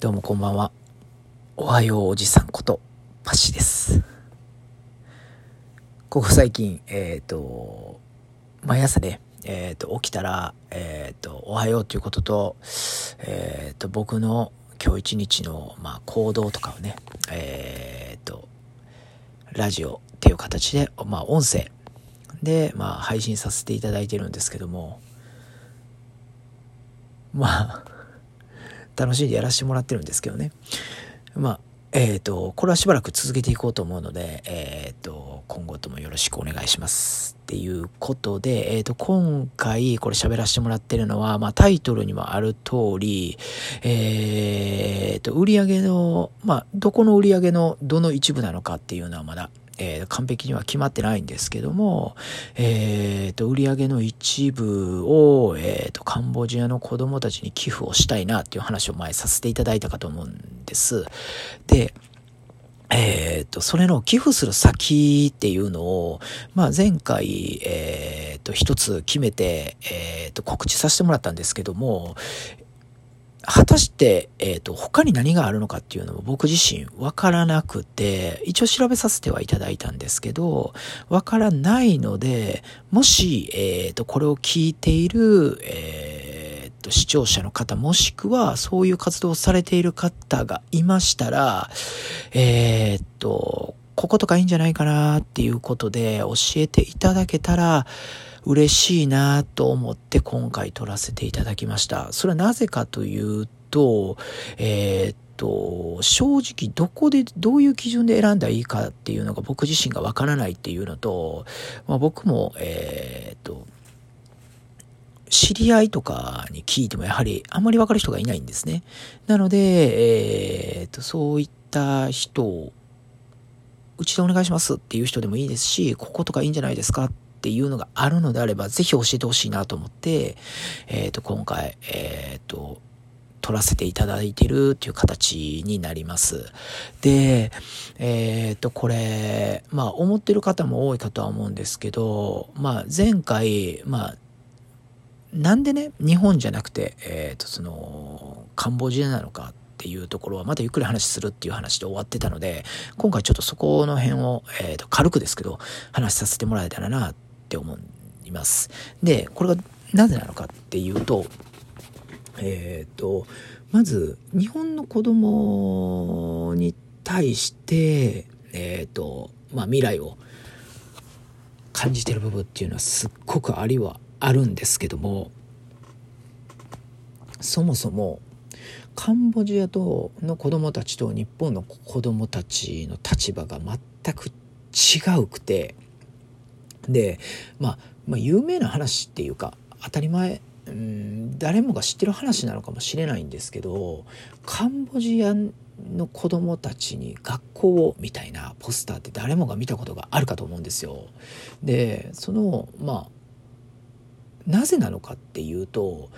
どうもこんばんは。おはようおじさんことパシです。ここ最近毎朝ね起きたらおはようということと僕の今日一日の行動とかをねラジオっていう形で音声で配信させていただいてるんですけども、楽しんでやらせてもらってるんですけどね。これはしばらく続けていこうと思うので、今後ともよろしくお願いしますっていうことで、今回これ喋らせてもらってるのは、タイトルにもある通り、売上の、どこの売上のどの一部なのかっていうのはまだ完璧には決まってないんですけども、売上の一部を、カンボジアの子供たちに寄付をしたいなっていう話を前させていただいたかと思うんです。で、それの寄付する先っていうのを、前回、一つ決めて、告知させてもらったんですけども、果たして、他に何があるのかっていうのも僕自身わからなくて、一応調べさせてはいただいたんですけど、わからないので、もし、これを聞いている、視聴者の方もしくはそういう活動をされている方がいましたら、こことかいいんじゃないかなっていうことで教えていただけたら嬉しいなと思って今回撮らせていただきました。それはなぜかというと、正直どこでどういう基準で選んだらいいかっていうのが僕自身がわからないっていうのと、僕も知り合いとかに聞いてもやはりあんまりわかる人がいないんですね。なので、そういった人をうちでお願いしますっていう人でもいいですし、こことかいいんじゃないですかっていうのがあるのであれば、ぜひ教えてほしいなと思って、今回、撮らせていただいているっていう形になります。で、これ、思ってる方も多いかとは思うんですけど、前回、なんでね、日本じゃなくて、カンボジアなのかっていうところはまたゆっくり話するっていう話で終わってたので、今回ちょっとそこの辺を、軽くですけど話させてもらえたらなって思います。で、これがなぜなのかっていうと、まず日本の子供に対して未来を感じてる部分っていうのはすっごくあるんですけども、そもそもカンボジアの子供たちと日本の子供たちの立場が全く違うくて、で、有名な話っていうか当たり前、誰もが知ってる話なのかもしれないんですけど、カンボジアの子供たちに学校をみたいなポスターって誰もが見たことがあるかと思うんですよ。で、なぜなのかっていうと、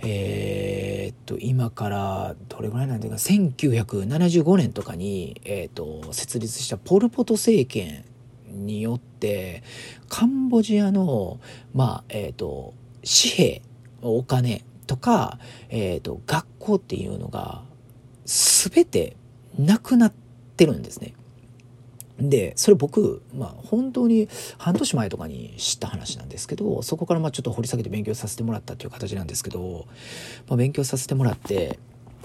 今からどれぐらいなんだか1975年とかに、設立したポル・ポト政権によってカンボジアの紙幣お金とか、学校っていうのが全てなくなってるんですね。で、それ僕、本当に半年前とかに知った話なんですけど、そこからちょっと掘り下げて勉強させてもらったという形なんですけど、勉強させてもらって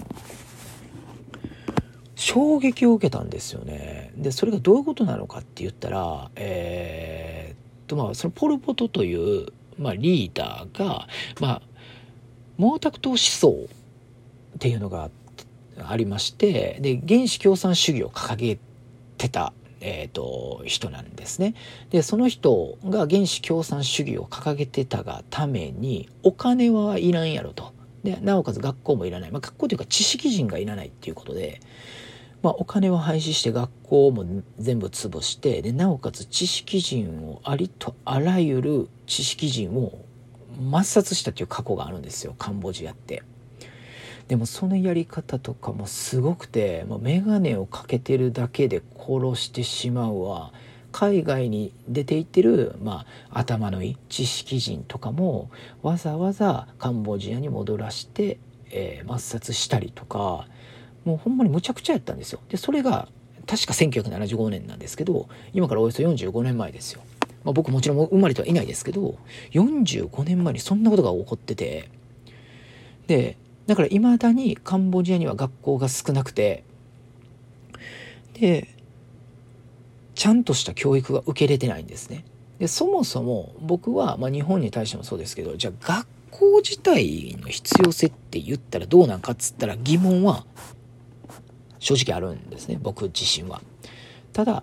衝撃を受けたんですよね。で、それがどういうことなのかって言ったら、そのポル・ポトという、リーダーが、毛沢東思想っていうのがありまして、で、原始共産主義を掲げてた人なんですね。で、その人が原始共産主義を掲げてたがためにお金はいらんやろと。で、なおかつ学校もいらない。学校というか知識人がいらないっていうことで、お金を廃止して学校も全部潰して、で、なおかつ知識人をありとあらゆる知識人を抹殺したという過去があるんですよ、カンボジアって。でもそのやり方とかもすごくて、眼鏡をかけてるだけで殺してしまうわ。海外に出ていってる、頭のいい知識人とかもわざわざカンボジアに戻らして、抹殺したりとか、 もうほんまにむちゃくちゃやったんですよ。でそれが確か1975年なんですけど、今からおよそ45年前ですよ。僕もちろん生まれてはいないですけど、45年前にそんなことが起こってて、でだから未だにカンボジアには学校が少なくて、でちゃんとした教育が受け入れてないんですね。でそもそも僕は、日本に対してもそうですけど、じゃあ学校自体の必要性って言ったらどうなんかっつったら疑問は正直あるんですね、僕自身は。ただ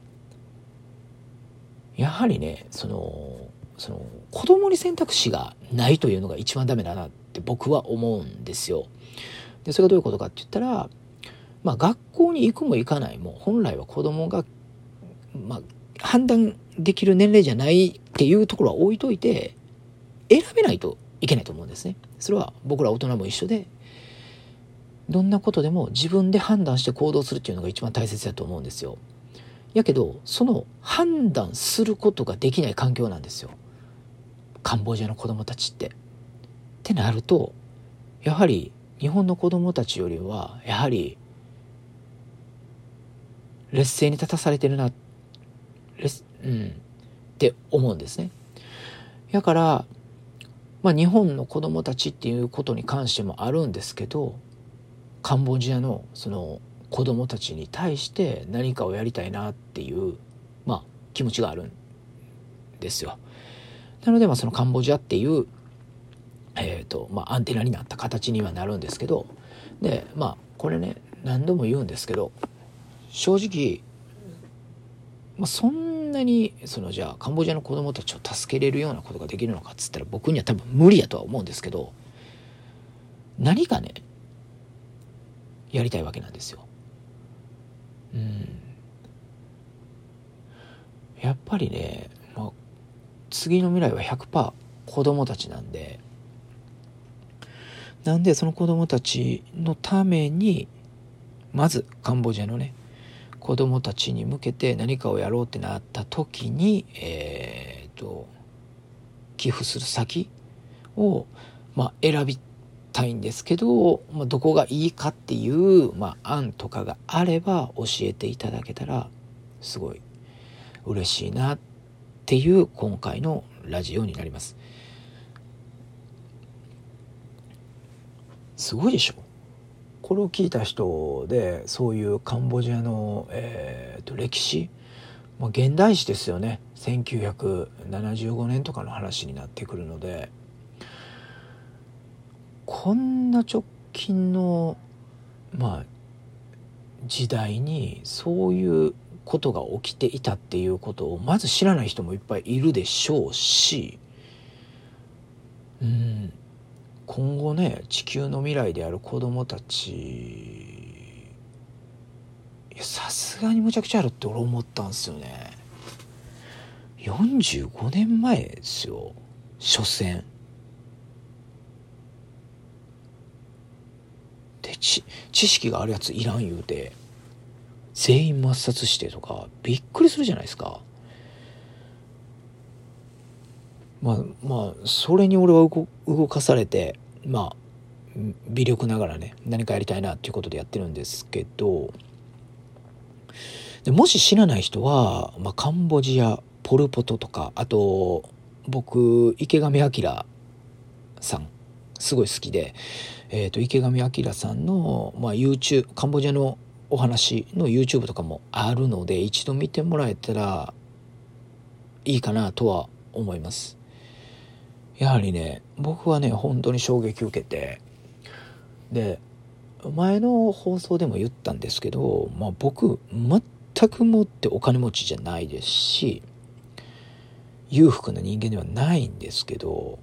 やはりね、その子供に選択肢がないというのが一番ダメだなって僕は思うんですよ。でそれがどういうことかって言ったら、学校に行くも行かないも本来は子供が、判断できる年齢じゃないっていうところは置いといて、選べないといけないと思うんですね。それは僕ら大人も一緒で、どんなことでも自分で判断して行動するっていうのが一番大切だと思うんですよ。やけどその判断することができない環境なんですよ、カンボジアの子供たちって。ってなると、やはり日本の子供たちよりはやはり劣勢に立たされてるなって思うんですね。だから、日本の子供たちっていうことに関してもあるんですけど、カンボジアのその子供たちに対して何かをやりたいなっていう、気持ちがあるんですよ。なので、そのカンボジアっていう、アンテナになった形にはなるんですけど、でこれね、何度も言うんですけど、正直、そんなにじゃあカンボジアの子供たちを助けれるようなことができるのかっつったら、僕には多分無理やとは思うんですけど、何かねやりたいわけなんですよ。やっぱりね、次の未来は 100% 子供たちなんでその子供たちのために、まずカンボジアのね子供たちに向けて何かをやろうってなった時に、寄付する先を、選びたいんですけど、どこがいいかっていう、案とかがあれば教えていただけたらすごい嬉しいなっていう今回のラジオになります。すごいでしょ。これを聞いた人でそういうカンボジアの、歴史、現代史ですよね。1975年とかの話になってくるので、こんな直近の時代にそういうことが起きていたっていうことをまず知らない人もいっぱいいるでしょうし、今後ね、地球の未来である子供たち、さすがにむちゃくちゃあるって俺思ったんですよね。45年前ですよ、所詮で。知識があるやついらん言うて全員抹殺してとか、びっくりするじゃないですか。それに俺は動かされて、微力ながらね何かやりたいなっていうことでやってるんですけど、でもし知らない人は、カンボジアポルポトとか、あと僕池上彰さんすごい好きで、池上彰さんの、YouTube カンボジアのお話の YouTube とかもあるので、一度見てもらえたらいいかなとは思います。やはりね、僕はね本当に衝撃を受けて、で前の放送でも言ったんですけど、僕全くもってお金持ちじゃないですし裕福な人間ではないんですけど、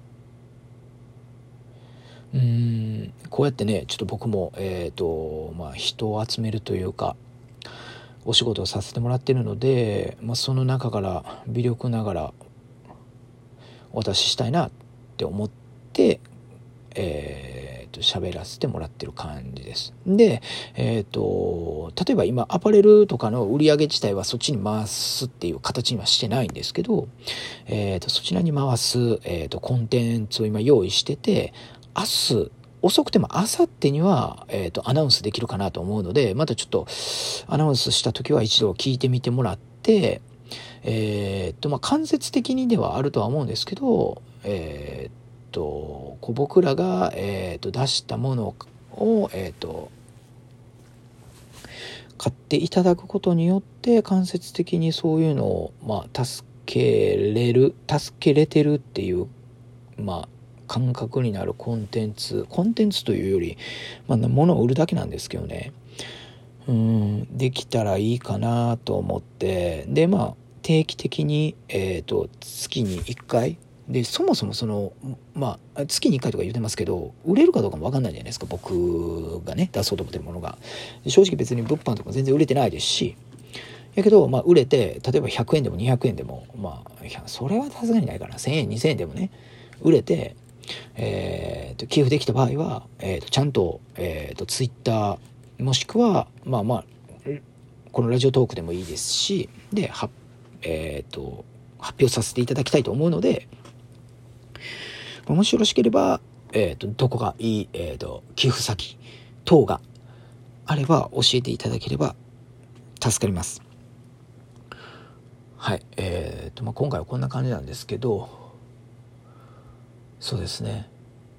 こうやってねちょっと僕も人を集めるというかお仕事をさせてもらってるので、その中から微力ながらお渡ししたいなって思って喋らせてもらってる感じです。で、例えば今アパレルとかの売り上げ自体はそっちに回すっていう形にはしてないんですけど、そちらに回す、コンテンツを今用意してて、明日遅くてもあさってには、アナウンスできるかなと思うので、またちょっとアナウンスした時は一度聞いてみてもらって、間接的にではあるとは思うんですけど、僕らが、出したものを、買っていただくことによって間接的にそういうのを、助けれてるっていう、感覚になるコンテンツというより、物を売るだけなんですけどね、できたらいいかなと思って、で定期的に、月に1回で、そもそも月に1回とか言ってますけど、売れるかどうかも分かんないじゃないですか、僕がね出そうと思ってるものが。正直別に物販とか全然売れてないですし、やけど売れて、例えば100円でも200円でも、それはさすがにないかな、1000円2000円でもね売れて、寄付できた場合は、ちゃんと、ツイッターもしくはこのラジオトークでもいいですし、で発表させていただきたいと思うので、もしよろしければ、どこがいい、寄付先等があれば教えていただければ助かります。はい。今回はこんな感じなんですけど、そうですね。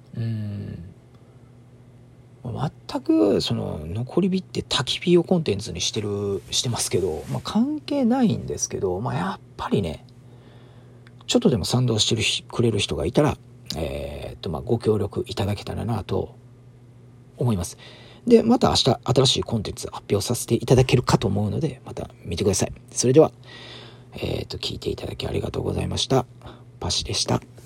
全くその残り火って焚き火をコンテンツにしてますけど、関係ないんですけど、やっぱりね、ちょっとでも賛同してくれる人がいたら、ご協力いただけたらなと思います。で、また明日新しいコンテンツ発表させていただけるかと思うので、また見てください。それでは、聞いていただきありがとうございました。パシでした。